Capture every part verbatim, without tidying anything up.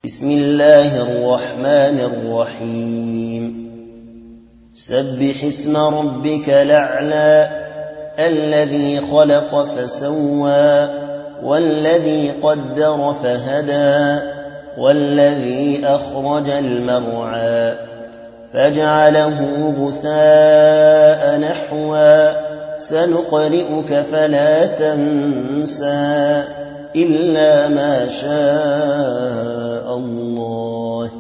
بسم الله الرحمن الرحيم سبح اسم ربك الأعلى الذي خلق فسوى والذي قدر فهدى والذي أخرج المرعى فجعله غثاء نحوا سنقرئك فلا تنسى إلا ما شاء الله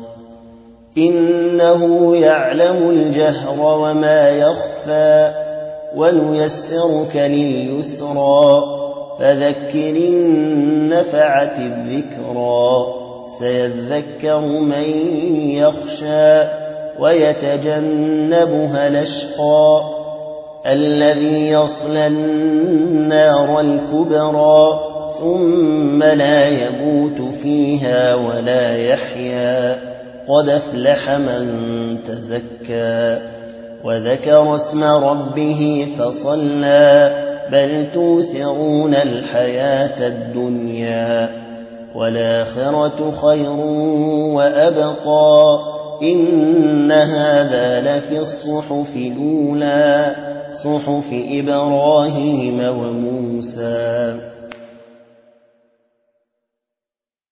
إنه يعلم الجهر وما يخفى ونيسرك لليسرى فذكر إن نفعت الذكرى سيذكر من يخشى ويتجنبها الأشقى الذي يصلى النار الكبرى ثم لا يموت فيها ولا يحيا قد أفلح من تزكى وذكر اسم ربه فصلى بل توثرون الحياة الدنيا والآخرة خير وأبقى إن هذا لفي الصحف الأولى صحف إبراهيم وموسى.